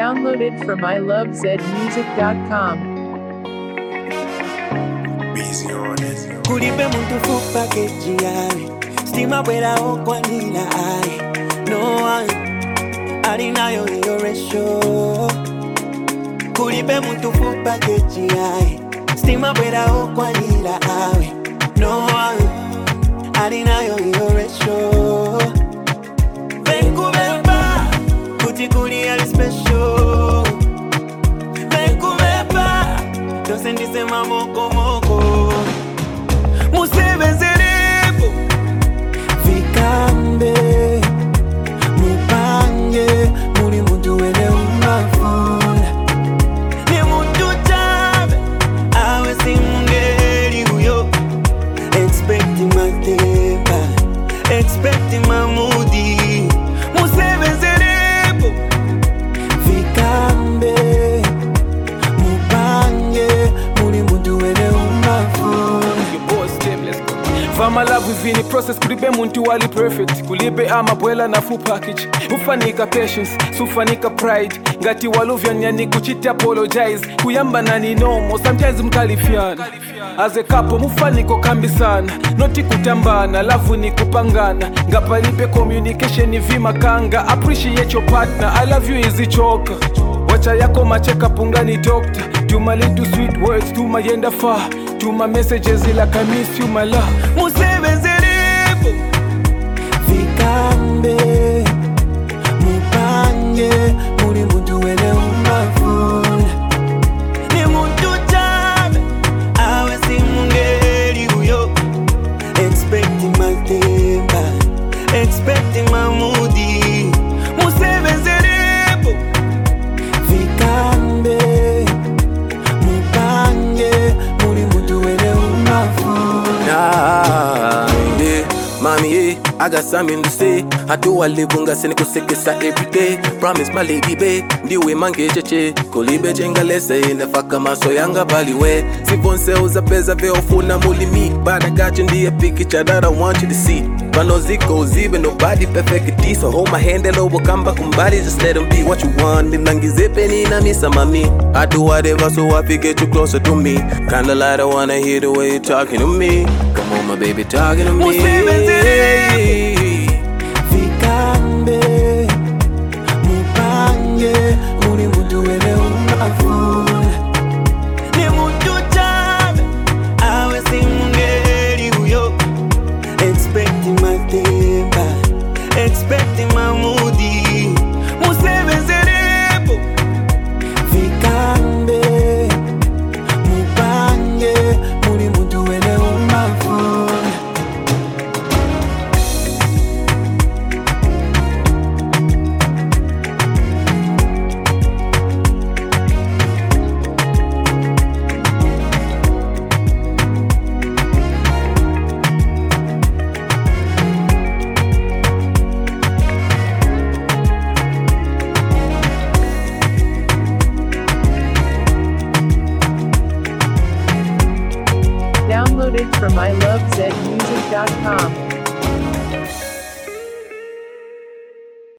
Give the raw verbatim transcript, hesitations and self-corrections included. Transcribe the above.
Downloaded from I love zed music dot com. Busy on it. Kulipe muntu fupa kejiari Stima wera okwanila ai No one Alinayo iyo resho Kulipe muntu fupa kejiari Stima wera okwanila ai No one Alinayo iyo resho Venkubeba Kutikuli ali special Venkubeba Dosendise mamoko moko Musebenzelepo Vikambe Mupange Muri muntu wele umafuna Ni muntu chabe Awe simungeli uyo Expecting my temper Expecting my moody Musebenzelepo Vikambe Mupange Muri muntu wele umafuna Fama love within the process kulibe muntu wali perfect kulibe amabwela na full package ufanika patience sufanika pride ngati waluvya nyani kuchiti apologize kuyamba nani nomo sometimes mkalifiana as a couple mufaniko kambisana noti kutambana love ni kupangana ngapalipe communication ni vima kanga appreciate your partner I love you is choka wacha yako macheka pungani doctor tuma little sweet words tuma yenda far tuma messages like I miss you my love Musebenzelepo Vikambe Mupange Muri muntu wele umafuna Ni muntu chabe Awe simungeli uyo Expecting my temper Expecting my moody Musebenzelepo Vikambe Mupange Muri muntu wele umafuna Nah, yeah, mommy, yeah, I got something to say. I do a live unga sene kusekesa every day. Promise my lady babe, ndiwe mange cheche. Kulibe jenga lese ine faka maso yanga baliwe. Sifonse uza peza veo funa muli me. But I got you in the picture that I want you to see. Pano zikos even nobody perfect it. So hold my hand and over kamba kumbali. Just let them be what you want. Nilangi zepe ni na misa mami. I do whatever so I can get you closer to me. Kinda like I wanna hear the way you're talking to me. Come on my baby talking to me. Vikambe Mupange Muri muntu wele umafuna Ni muntu chabe Awe simungeli uyo Expecting my temper Expecting my moody Musebenzelepo Vikambe Mupange Muri muntu wele umafuna Downloaded from I love zed music dot com.